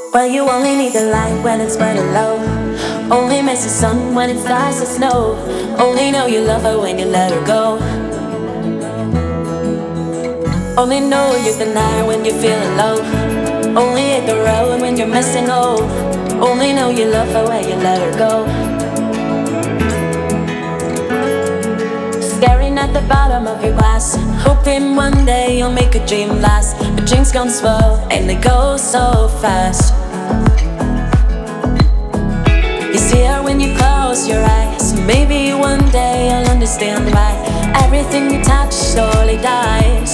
Well, you only need the light when it's burning low. Only miss the sun when it starts to snow. Only know you love her when you let her go. Only know you deny her when you're feeling low. Only hit the road when you're missing home. Only know you love her when you let her go. Staring at the bottom of your glass, hoping one day you'll make a dream last. But drinks gone slow and they go so fast. You see her when you close your eyes. Maybe one day you'll understand why everything you touch slowly dies.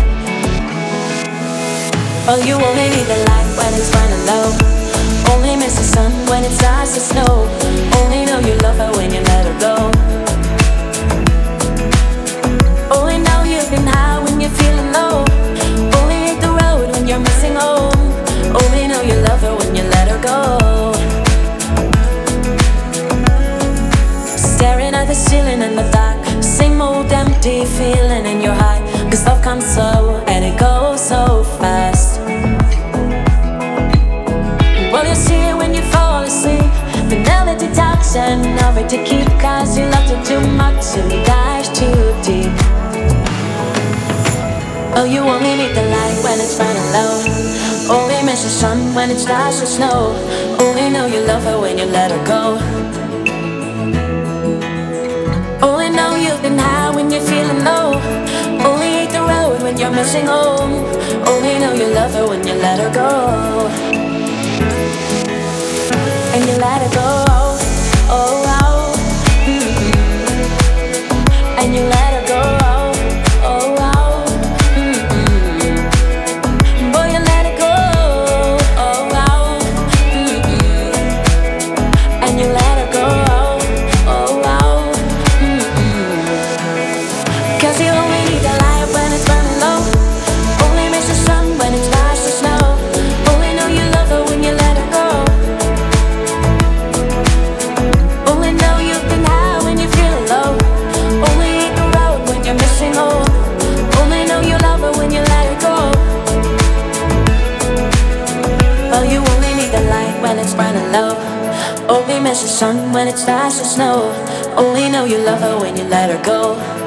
Well, you only need the light when it's burning low. Only miss the sun when it starts to snow. Only know you love her when you let her go. Only know you've been high when you're feeling low. Only hit the road when you're missing home. Only know you love her when you let her go. Staring at the ceiling in the dark, same old empty feeling in your heart. Cause love comes slow and it goes so fast. Well, you see it when you fall asleep. Fidelity talks and never to keep. Cause you loved her too much and you dive too deep. Oh, you only need the light when it's burning low. Only miss the sun when it starts to snow. Only know you love her when you let her go. Only know you've been high when you're feeling low. Only hate the road when you're missing home. Only know you love her when you let her go. And you let her go. Oh, oh, and you let her go. Oh, oh, boy, you let her go. Oh, oh, and you let her go. Oh, oh, cause you only need the light when it's burning low. Only miss the sun when it starts to snow. Only know you love her when you let her go. Only know you've been high when you're feeling low. Only hit the road when you're missing home. Only know you love her when you let her go. Well, you only need the light when it's burning low. Only miss the sun when it starts to snow. Only know you love her when you let her go.